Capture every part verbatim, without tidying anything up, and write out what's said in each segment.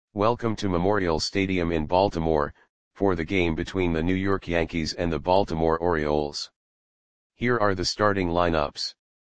Welcome to Memorial Stadium in Baltimore, for the game between the New York Yankees and the Baltimore Orioles. Here are the starting lineups.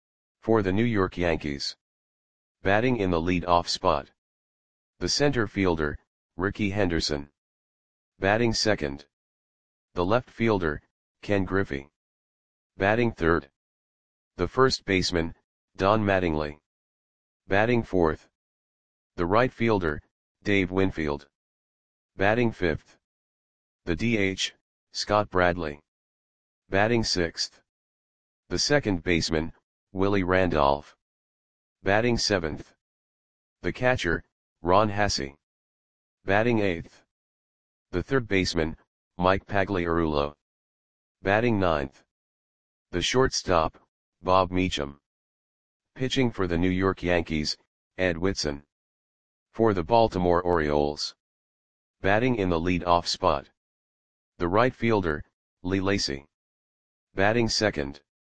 For the New York Yankees. Batting in the lead-off spot. The center fielder, Rickey Henderson. Batting second. The left fielder, Ken Griffey. Batting third. The first baseman, Don Mattingly. Batting fourth. The right fielder, Dave Winfield. Batting fifth. The D H, Scott Bradley. Batting sixth. The second baseman, Willie Randolph. Batting seventh. The catcher, Ron Hassey. Batting eighth. The third baseman, Mike Pagliarulo. Batting ninth. The shortstop, Bob Meacham. Pitching for the New York Yankees, Ed Whitson. For the Baltimore Orioles. Batting in the lead-off spot. The right fielder, Lee Lacy. Batting second.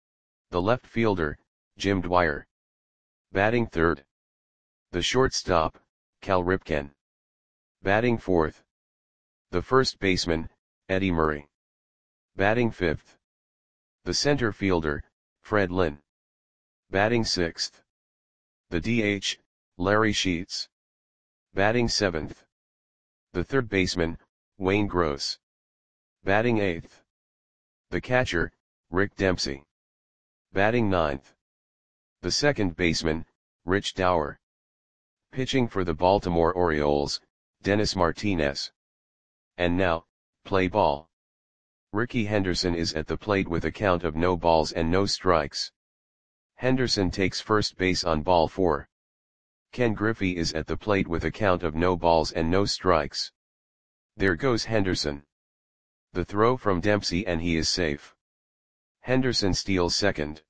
The left fielder, Jim Dwyer. Batting third. The shortstop, Cal Ripken. Batting fourth. The first baseman, Eddie Murray. Batting fifth. The center fielder, Fred Lynn. Batting sixth. The D H, Larry Sheets. Batting seventh. The third baseman, Wayne Gross. Batting eighth. The catcher, Rick Dempsey. Batting ninth. The second baseman, Rich Dower. Pitching for the Baltimore Orioles, Dennis Martinez. And now, play ball. Rickey Henderson is at the plate with a count of no balls and no strikes. Henderson takes first base on ball four. Ken Griffey is at the plate with a count of no balls and no strikes. There goes Henderson. The throw from Dempsey and he is safe. Henderson steals second.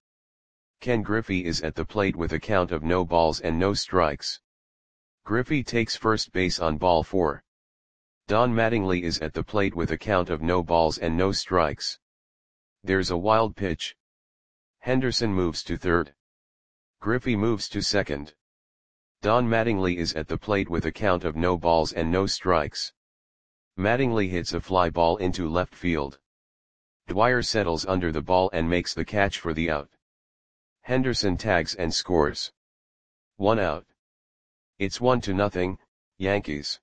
Ken Griffey is at the plate with a count of no balls and no strikes. Griffey takes first base on ball four. Don Mattingly is at the plate with a count of no balls and no strikes. There's a wild pitch. Henderson moves to third. Griffey moves to second. Don Mattingly is at the plate with a count of no balls and no strikes. Mattingly hits a fly ball into left field. Dwyer settles under the ball and makes the catch for the out. Henderson tags and scores. One out. It's one to nothing, Yankees.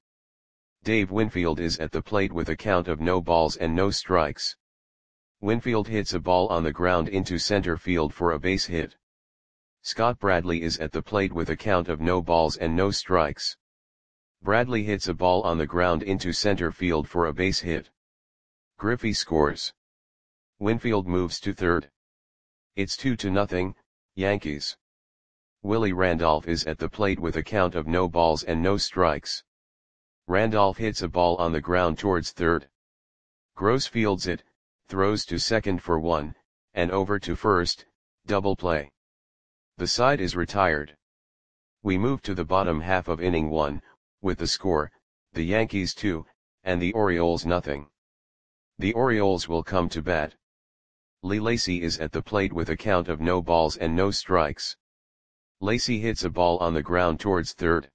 Dave Winfield is at the plate with a count of no balls and no strikes. Winfield hits a ball on the ground into center field for a base hit. Scott Bradley is at the plate with a count of no balls and no strikes. Bradley hits a ball on the ground into center field for a base hit. Griffey scores. Winfield moves to third. It's two to nothing, Yankees. Willie Randolph is at the plate with a count of no balls and no strikes. Randolph hits a ball on the ground towards third. Gross fields it, throws to second for one, and over to first, double play. The side is retired. We move to the bottom half of inning one, with the score, the Yankees two, and the Orioles nothing. The Orioles will come to bat. Lee Lacy is at the plate with a count of no balls and no strikes. Lacy hits a ball on the ground towards third.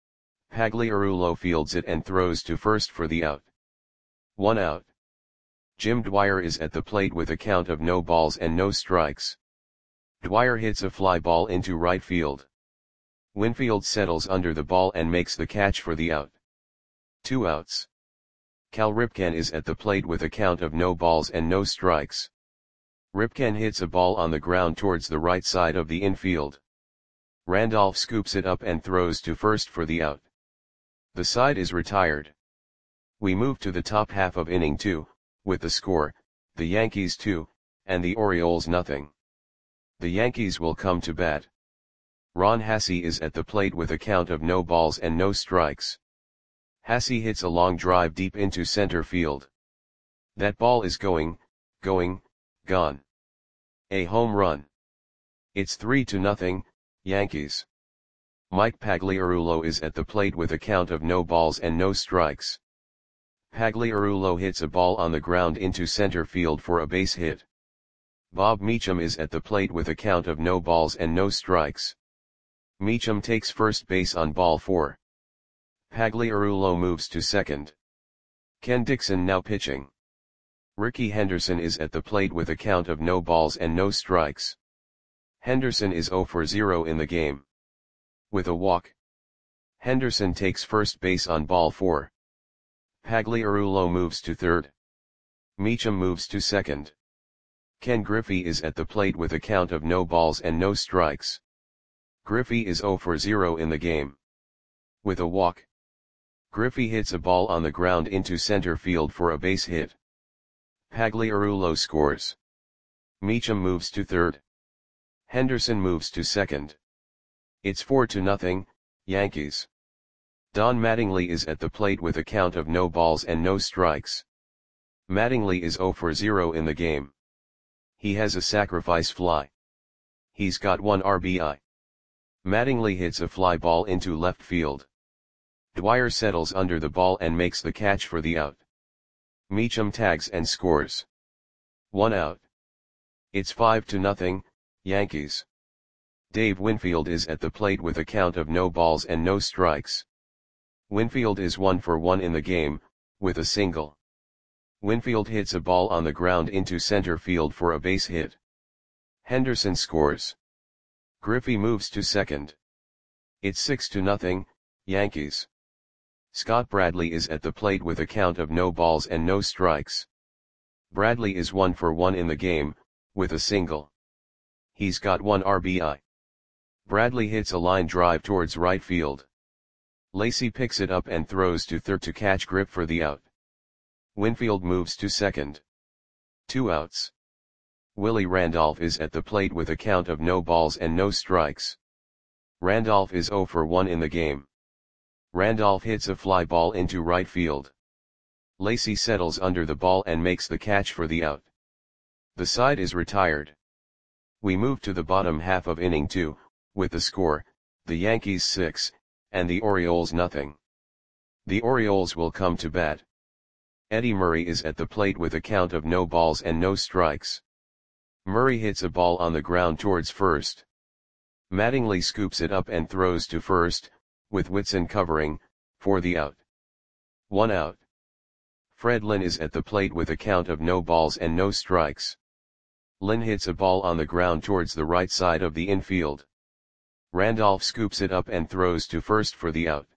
Pagliarulo fields it and throws to first for the out. One out. Jim Dwyer is at the plate with a count of no balls and no strikes. Dwyer hits a fly ball into right field. Winfield settles under the ball and makes the catch for the out. Two outs. Cal Ripken is at the plate with a count of no balls and no strikes. Ripken hits a ball on the ground towards the right side of the infield. Randolph scoops it up and throws to first for the out. The side is retired. We move to the top half of inning two, with the score, the Yankees two, and the Orioles nothing. The Yankees will come to bat. Ron Hassey is at the plate with a count of no balls and no strikes. Hassey hits a long drive deep into center field. That ball is going, going, gone. A home run. It's three to nothing, Yankees. Mike Pagliarulo is at the plate with a count of no balls and no strikes. Pagliarulo hits a ball on the ground into center field for a base hit. Bob Meacham is at the plate with a count of no balls and no strikes. Meacham takes first base on ball four. Pagliarulo moves to second. Ken Dixon now pitching. Ricky Henderson is at the plate with a count of no balls and no strikes. Henderson is zero for zero in the game. With a walk. Henderson takes first base on ball four. Pagliarulo moves to third. Meacham moves to second. Ken Griffey is at the plate with a count of no balls and no strikes. Griffey is zero for zero in the game. With a walk. Griffey hits a ball on the ground into center field for a base hit. Pagliarulo scores. Meacham moves to third. Henderson moves to second. It's four to nothing, Yankees. Don Mattingly is at the plate with a count of no balls and no strikes. Mattingly is zero for zero in the game. He has a sacrifice fly. He's got one R B I. Mattingly hits a fly ball into left field. Dwyer settles under the ball and makes the catch for the out. Meacham tags and scores. One out. It's five to nothing, Yankees. Dave Winfield is at the plate with a count of no balls and no strikes. Winfield is one for one in the game, with a single. Winfield hits a ball on the ground into center field for a base hit. Henderson scores. Griffey moves to second. It's six to nothing, Yankees. Scott Bradley is at the plate with a count of no balls and no strikes. Bradley is one for one in the game, with a single. He's got one R B I. Bradley hits a line drive towards right field. Lacy picks it up and throws to third to catch Grip for the out. Winfield moves to second. Two outs. Willie Randolph is at the plate with a count of no balls and no strikes. Randolph is zero for one in the game. Randolph hits a fly ball into right field. Lacy settles under the ball and makes the catch for the out. The side is retired. We move to the bottom half of inning two, with the score, the Yankees six, and the Orioles nothing. The Orioles will come to bat. Eddie Murray is at the plate with a count of no balls and no strikes. Murray hits a ball on the ground towards first. Mattingly scoops it up and throws to first, with Whitson covering, for the out. One out. Fred Lynn is at the plate with a count of no balls and no strikes. Lynn hits a ball on the ground towards the right side of the infield. Randolph scoops it up and throws to first for the out.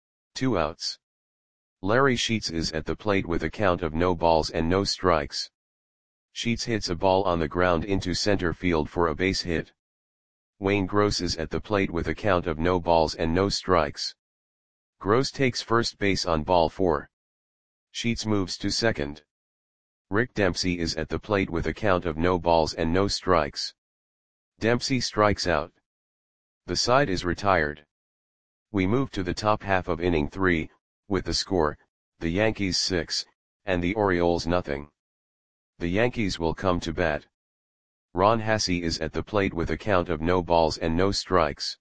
Two outs. Larry Sheets is at the plate with a count of no balls and no strikes. Sheets hits a ball on the ground into center field for a base hit. Wayne Gross is at the plate with a count of no balls and no strikes. Gross takes first base on ball four. Sheets moves to second. Rick Dempsey is at the plate with a count of no balls and no strikes. Dempsey strikes out. The side is retired. We move to the top half of inning three, with the score, the Yankees six, and the Orioles nothing. The Yankees will come to bat. Ron Hassey is at the plate with a count of no balls and no strikes.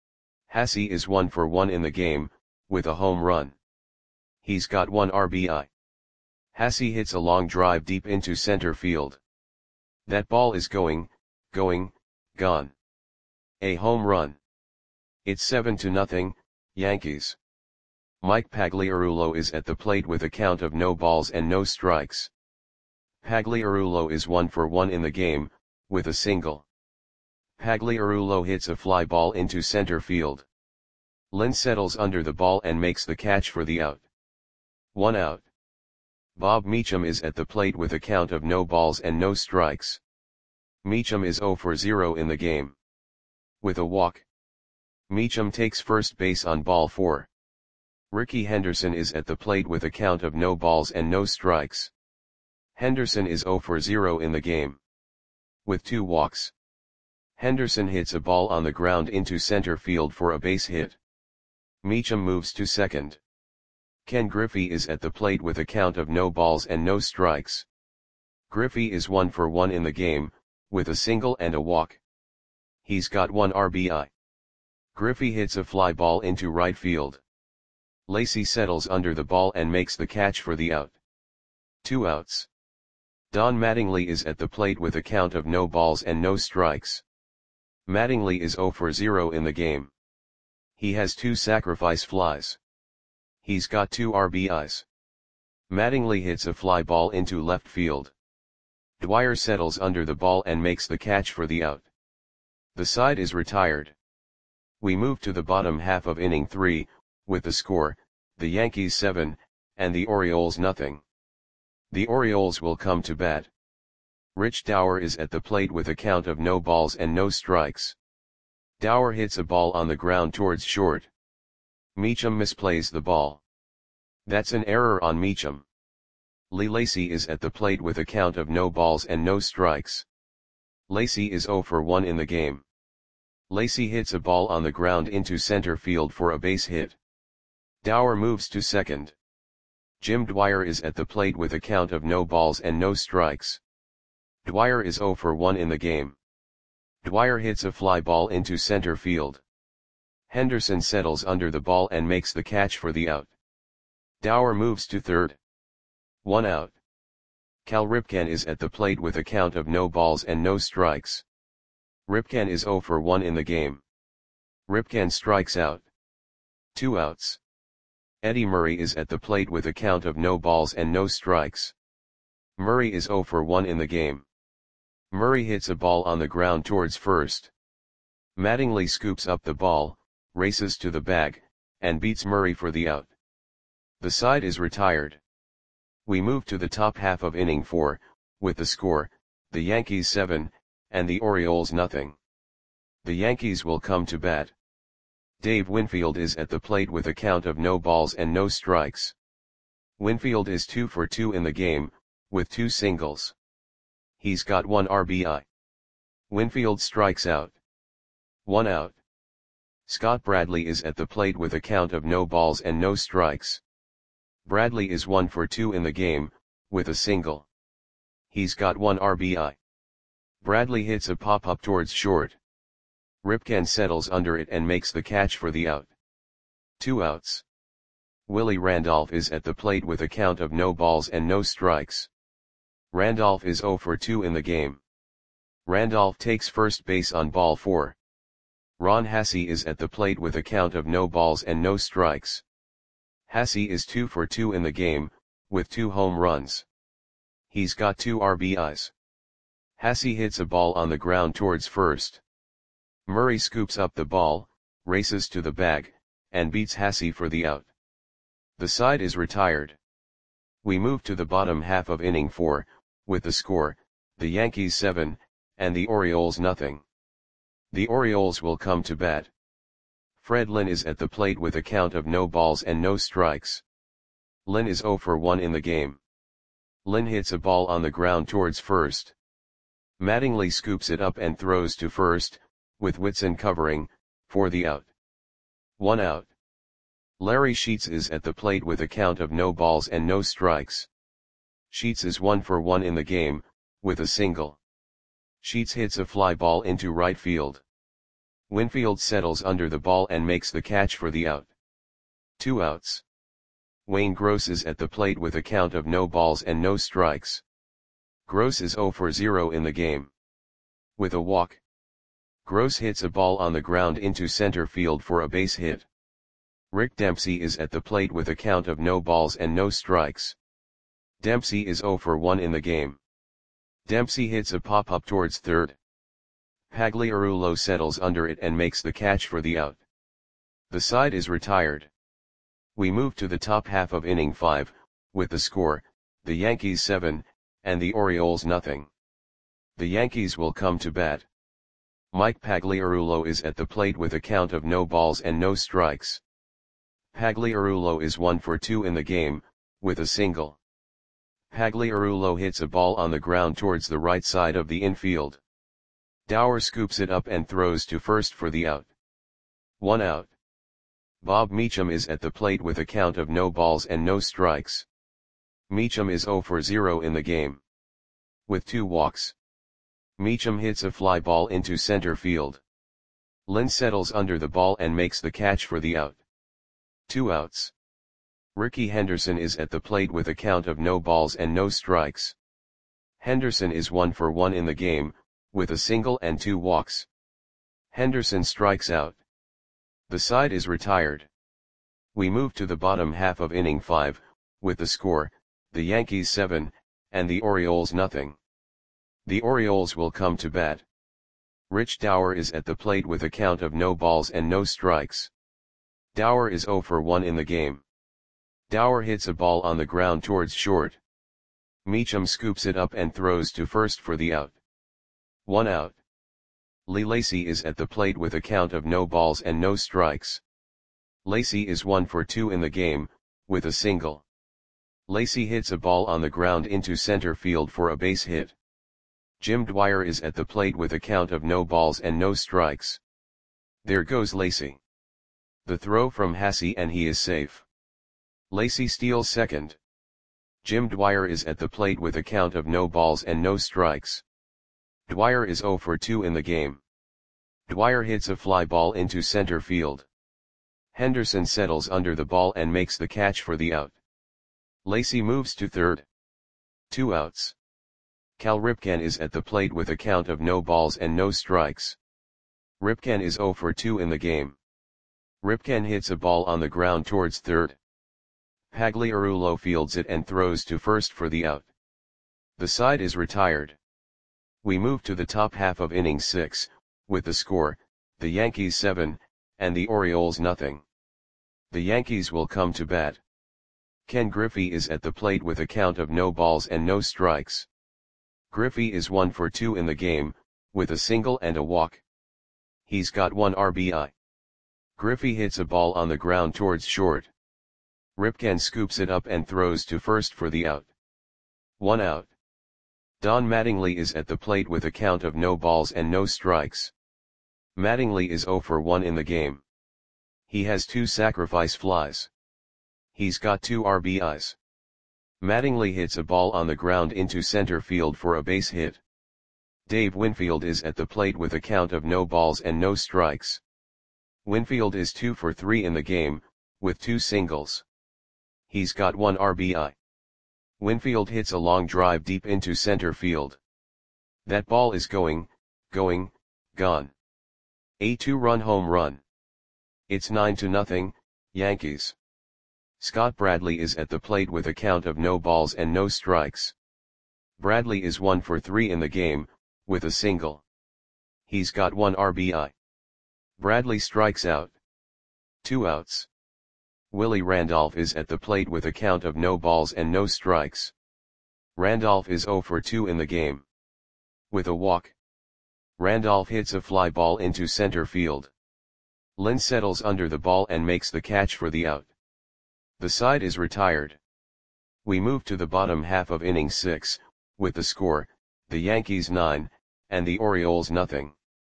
Hassey is one for one in the game, with a home run. He's got one R B I. Hassey hits a long drive deep into center field. That ball is going, going, gone. A home run. It's seven to nothing, Yankees. Mike Pagliarulo is at the plate with a count of no balls and no strikes. Pagliarulo is one for one in the game, with a single. Pagliarulo hits a fly ball into center field. Lynn settles under the ball and makes the catch for the out. One out. Bob Meacham is at the plate with a count of no balls and no strikes. Meacham is zero for zero in the game. With a walk. Meacham takes first base on ball four. Ricky Henderson is at the plate with a count of no balls and no strikes. Henderson is zero for zero in the game. With two walks. Henderson hits a ball on the ground into center field for a base hit. Meacham moves to second. Ken Griffey is at the plate with a count of no balls and no strikes. Griffey is one for one in the game, with a single and a walk. He's got one R B I. Griffey hits a fly ball into right field. Lacy settles under the ball and makes the catch for the out. Two outs. Don Mattingly is at the plate with a count of no balls and no strikes. Mattingly is zero for zero in the game. He has two sacrifice flies. He's got two R B Is. Mattingly hits a fly ball into left field. Dwyer settles under the ball and makes the catch for the out. The side is retired. We move to the bottom half of inning three, with the score, the Yankees seven, and the Orioles nothing. The Orioles will come to bat. Rich Dower is at the plate with a count of no balls and no strikes. Dower hits a ball on the ground towards short. Meacham misplays the ball. That's an error on Meacham. Lee Lacy is at the plate with a count of no balls and no strikes. Lacy is oh for one in the game. Lacy hits a ball on the ground into center field for a base hit. Dower moves to second. Jim Dwyer is at the plate with a count of no balls and no strikes. Dwyer is oh for one in the game. Dwyer hits a fly ball into center field. Henderson settles under the ball and makes the catch for the out. Dower moves to third. One out. Cal Ripken is at the plate with a count of no balls and no strikes. Ripken is oh for one in the game. Ripken strikes out. Two outs. Eddie Murray is at the plate with a count of no balls and no strikes. Murray is oh for one in the game. Murray hits a ball on the ground towards first. Mattingly scoops up the ball, races to the bag, and beats Murray for the out. The side is retired. We move to the top half of inning four, with the score, the Yankees seven, and the Orioles nothing. The Yankees will come to bat. Dave Winfield is at the plate with a count of no balls and no strikes. Winfield is two for two in the game, with two singles. He's got one R B I. Winfield strikes out. One out. Scott Bradley is at the plate with a count of no balls and no strikes. Bradley is one for two in the game, with a single. He's got one R B I. Bradley hits a pop-up towards short. Ripken settles under it and makes the catch for the out. Two outs. Willie Randolph is at the plate with a count of no balls and no strikes. Randolph is oh for two in the game. Randolph takes first base on ball four. Ron Hassey is at the plate with a count of no balls and no strikes. Hassey is two for two in the game, with two home runs. He's got two R B Is. Hassey hits a ball on the ground towards first. Murray scoops up the ball, races to the bag, and beats Hassey for the out. The side is retired. We move to the bottom half of inning four, with the score, the Yankees seven, and the Orioles nothing. The Orioles will come to bat. Fred Lynn is at the plate with a count of no balls and no strikes. Lynn is oh for one in the game. Lynn hits a ball on the ground towards first. Mattingly scoops it up and throws to first, with Whitson covering, for the out. One out. Larry Sheets is at the plate with a count of no balls and no strikes. Sheets is one for one in the game, with a single. Sheets hits a fly ball into right field. Winfield settles under the ball and makes the catch for the out. Two outs. Wayne Gross is at the plate with a count of no balls and no strikes. Gross is oh for zero in the game. With a walk. Gross hits a ball on the ground into center field for a base hit. Rick Dempsey is at the plate with a count of no balls and no strikes. Dempsey is oh for one in the game. Dempsey hits a pop-up towards third. Pagliarulo settles under it and makes the catch for the out. The side is retired. We move to the top half of inning five, with the score, the Yankees seven, and the Orioles nothing. The Yankees will come to bat. Mike Pagliarulo is at the plate with a count of no balls and no strikes. Pagliarulo is one for two in the game, with a single. Pagliarulo hits a ball on the ground towards the right side of the infield. Dower scoops it up and throws to first for the out. One out. Bob Meacham is at the plate with a count of no balls and no strikes. Meacham is oh for zero in the game. With two walks. Meacham hits a fly ball into center field. Lynn settles under the ball and makes the catch for the out. Two outs. Ricky Henderson is at the plate with a count of no balls and no strikes. Henderson is one for one in the game, with a single and two walks. Henderson strikes out. The side is retired. We move to the bottom half of inning five, with the score, the Yankees seven, and the Orioles nothing. The Orioles will come to bat. Rich Dower is at the plate with a count of no balls and no strikes. Dower is oh for one in the game. Dower hits a ball on the ground towards short. Meacham scoops it up and throws to first for the out. One out. Lee Lacy is at the plate with a count of no balls and no strikes. Lacy is one for two in the game, with a single. Lacy hits a ball on the ground into center field for a base hit. Jim Dwyer is at the plate with a count of no balls and no strikes. There goes Lacy. The throw from Hasse and he is safe. Lacy steals second. Jim Dwyer is at the plate with a count of no balls and no strikes. Dwyer is oh for two in the game. Dwyer hits a fly ball into center field. Henderson settles under the ball and makes the catch for the out. Lacy moves to third. Two outs. Cal Ripken is at the plate with a count of no balls and no strikes. Ripken is oh for two in the game. Ripken hits a ball on the ground towards third. Pagliarulo fields it and throws to first for the out. The side is retired. We move to the top half of inning six, with the score, the Yankees seven, and the Orioles nothing. The Yankees will come to bat. Ken Griffey is at the plate with a count of no balls and no strikes. Griffey is one for two in the game, with a single and a walk. He's got one R B I. Griffey hits a ball on the ground towards short. Ripken scoops it up and throws to first for the out. One out. Don Mattingly is at the plate with a count of no balls and no strikes. Mattingly is oh for one in the game. He has two sacrifice flies. He's got two R B Is. Mattingly hits a ball on the ground into center field for a base hit. Dave Winfield is at the plate with a count of no balls and no strikes. Winfield is two for three in the game, with two singles. He's got one R B I. Winfield hits a long drive deep into center field. That ball is going, going, gone. A two-run home run. It's nine to nothing, Yankees. Scott Bradley is at the plate with a count of no balls and no strikes. Bradley is one for three in the game, with a single. He's got one R B I. Bradley strikes out. Two outs. Willie Randolph is at the plate with a count of no balls and no strikes. Randolph is oh for two in the game. With a walk. Randolph hits a fly ball into center field. Lynn settles under the ball and makes the catch for the out. The side is retired. We move to the bottom half of inning six, with the score, the Yankees nine, and the Orioles nothing.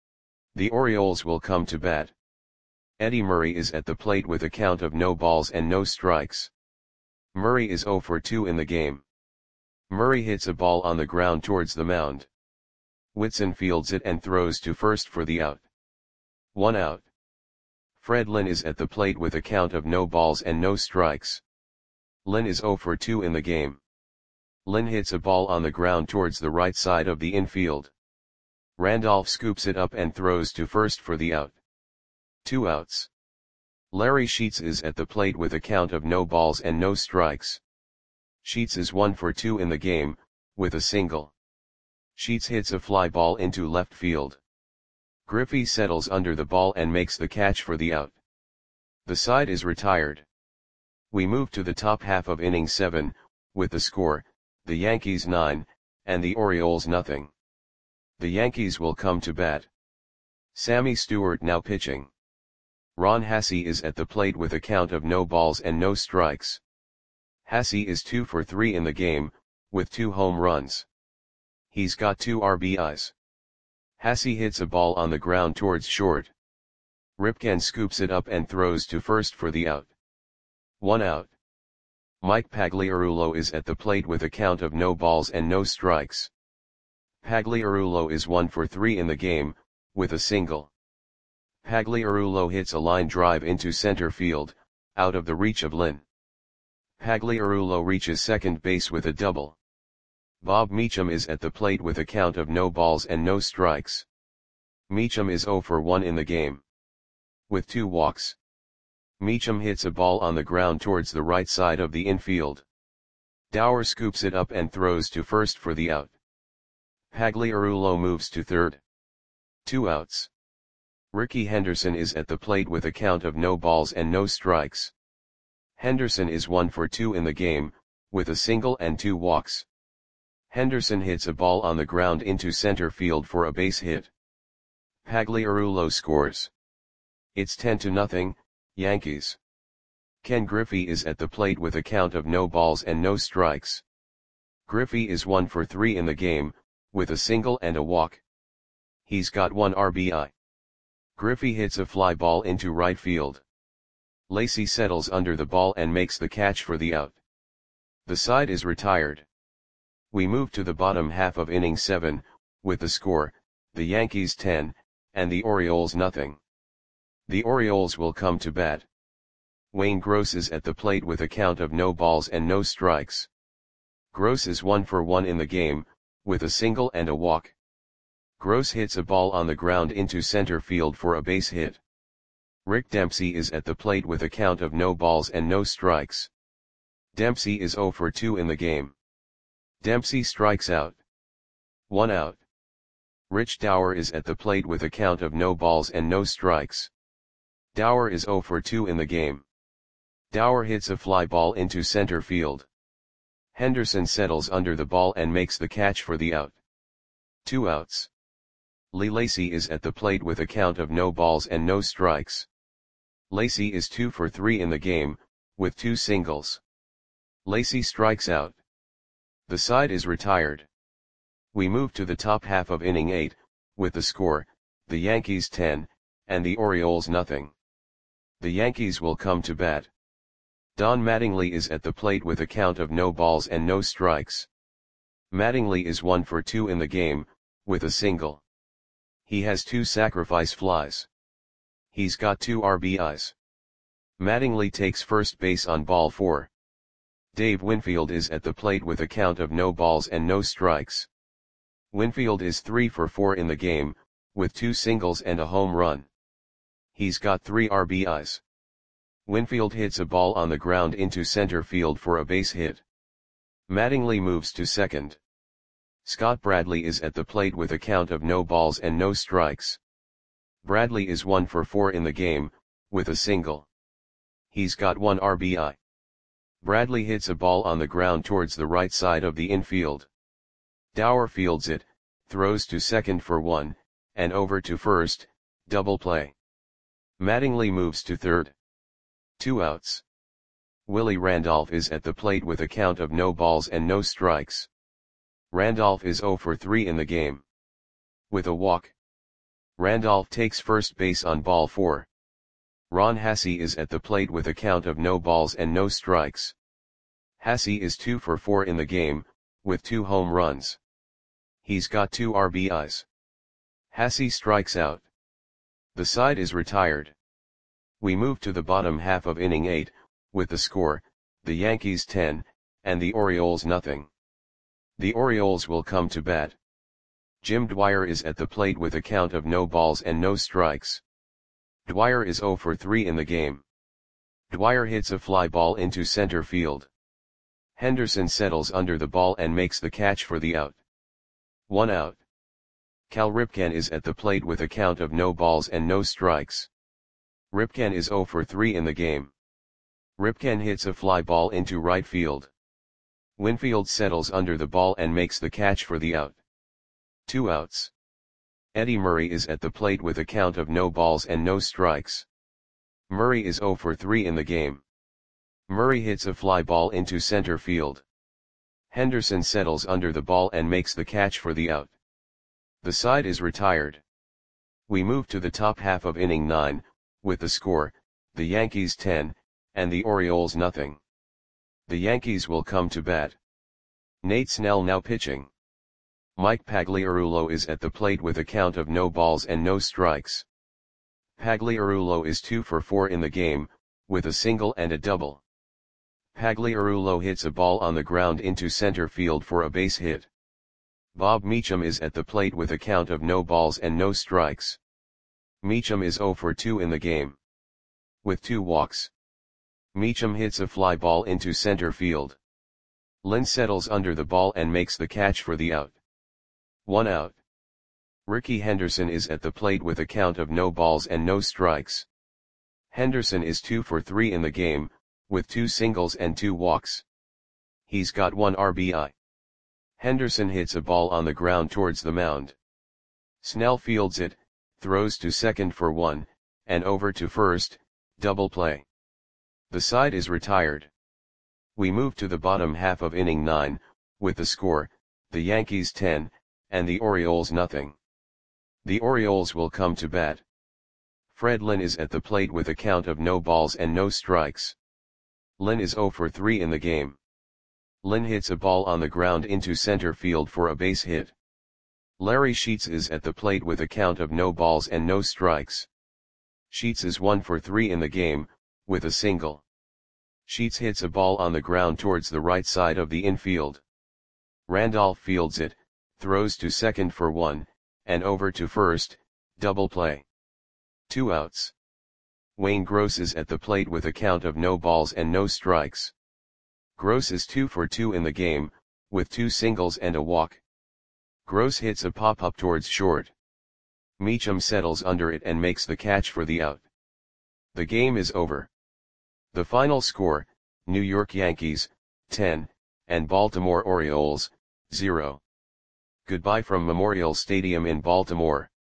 The Orioles will come to bat. Eddie Murray is at the plate with a count of no balls and no strikes. Murray is oh for two in the game. Murray hits a ball on the ground towards the mound. Whitson fields it and throws to first for the out. One out. Fred Lynn is at the plate with a count of no balls and no strikes. Lynn is oh for two in the game. Lynn hits a ball on the ground towards the right side of the infield. Randolph scoops it up and throws to first for the out. Two outs. Larry Sheets is at the plate with a count of no balls and no strikes. Sheets is one for two in the game, with a single. Sheets hits a fly ball into left field. Griffey settles under the ball and makes the catch for the out. The side is retired. We move to the top half of inning seven, with the score, the Yankees nine, and the Orioles nothing. The Yankees will come to bat. Sammy Stewart now pitching. Ron Hasse is at the plate with a count of no balls and no strikes. Hasse is two for three in the game, with two home runs. He's got two R B Is. Hasse hits a ball on the ground towards short. Ripken scoops it up and throws to first for the out. One out. Mike Pagliarulo is at the plate with a count of no balls and no strikes. Pagliarulo is one for three in the game, with a single. Pagliarulo hits a line drive into center field, out of the reach of Lynn. Pagliarulo reaches second base with a double. Bob Meacham is at the plate with a count of no balls and no strikes. Meacham is oh for one in the game. With two walks. Meacham hits a ball on the ground towards the right side of the infield. Dower scoops it up and throws to first for the out. Pagliarulo moves to third. Two outs. Ricky Henderson is at the plate with a count of no balls and no strikes. Henderson is one for two in the game, with a single and two walks. Henderson hits a ball on the ground into center field for a base hit. Pagliarulo scores. It's ten to nothing, Yankees. Ken Griffey is at the plate with a count of no balls and no strikes. Griffey is one for three in the game, with a single and a walk. He's got one R B I. Griffey hits a fly ball into right field. Lacy settles under the ball and makes the catch for the out. The side is retired. We move to the bottom half of inning seven, with the score, the Yankees ten, and the Orioles nothing. The Orioles will come to bat. Wayne Gross is at the plate with a count of no balls and no strikes. Gross is one for one in the game, with a single and a walk. Gross hits a ball on the ground into center field for a base hit. Rick Dempsey is at the plate with a count of no balls and no strikes. Dempsey is zero for two in the game. Dempsey strikes out. One out. Rich Dower is at the plate with a count of no balls and no strikes. Dower is zero for two in the game. Dower hits a fly ball into center field. Henderson settles under the ball and makes the catch for the out. Two outs. Lee Lacy is at the plate with a count of no balls and no strikes. Lacy is two for three in the game, with two singles. Lacy strikes out. The side is retired. We move to the top half of inning eight, with the score, the Yankees ten, and the Orioles nothing. The Yankees will come to bat. Don Mattingly is at the plate with a count of no balls and no strikes. Mattingly is one for two in the game, with a single. He has two sacrifice flies. He's got two R B Is. Mattingly takes first base on ball four. Dave Winfield is at the plate with a count of no balls and no strikes. Winfield is three for four in the game, with two singles and a home run. He's got three R B Is. Winfield hits a ball on the ground into center field for a base hit. Mattingly moves to second. Scott Bradley is at the plate with a count of no balls and no strikes. Bradley is one for four in the game, with a single. He's got one R B I. Bradley hits a ball on the ground towards the right side of the infield. Dower fields it, throws to second for one, and over to first, double play. Mattingly moves to third. Two outs. Willie Randolph is at the plate with a count of no balls and no strikes. Randolph is zero for three in the game. With a walk. Randolph takes first base on ball four. Ron Hassey is at the plate with a count of no balls and no strikes. Hassey is two for four in the game, with two home runs. He's got two R B Is. Hassey strikes out. The side is retired. We move to the bottom half of inning eight, with the score, the Yankees ten, and the Orioles nothing. The Orioles will come to bat. Jim Dwyer is at the plate with a count of no balls and no strikes. Dwyer is zero for three in the game. Dwyer hits a fly ball into center field. Henderson settles under the ball and makes the catch for the out. One out. Cal Ripken is at the plate with a count of no balls and no strikes. Ripken is zero for three in the game. Ripken hits a fly ball into right field. Winfield settles under the ball and makes the catch for the out. Two outs. Eddie Murray is at the plate with a count of no balls and no strikes. Murray is zero for three in the game. Murray hits a fly ball into center field. Henderson settles under the ball and makes the catch for the out. The side is retired. We move to the top half of inning nine, with the score, the Yankees ten, and the Orioles nothing. The Yankees will come to bat. Nate Snell now pitching. Mike Pagliarulo is at the plate with a count of no balls and no strikes. Pagliarulo is two for four in the game, with a single and a double. Pagliarulo hits a ball on the ground into center field for a base hit. Bob Meacham is at the plate with a count of no balls and no strikes. Meacham is zero for two in the game. with two walks. Meacham hits a fly ball into center field. Lynn settles under the ball and makes the catch for the out. One out. Rickey Henderson is at the plate with a count of no balls and no strikes. Henderson is two for three in the game, with two singles and two walks. He's got one R B I. Henderson hits a ball on the ground towards the mound. Snell fields it, throws to second for one, and over to first, double play. The side is retired. We move to the bottom half of inning nine, with the score, the Yankees ten, and the Orioles nothing. The Orioles will come to bat. Fred Lynn is at the plate with a count of no balls and no strikes. Lynn is zero for three in the game. Lynn hits a ball on the ground into center field for a base hit. Larry Sheets is at the plate with a count of no balls and no strikes. Sheets is one for three in the game, with a single. Sheets hits a ball on the ground towards the right side of the infield. Randolph fields it, throws to second for one, and over to first, double play. Two outs. Wayne Gross is at the plate with a count of no balls and no strikes. Gross is two for two in the game, with two singles and a walk. Gross hits a pop-up towards short. Meacham settles under it and makes the catch for the out. The game is over. The final score, New York Yankees, ten, and Baltimore Orioles, zero. Goodbye from Memorial Stadium in Baltimore.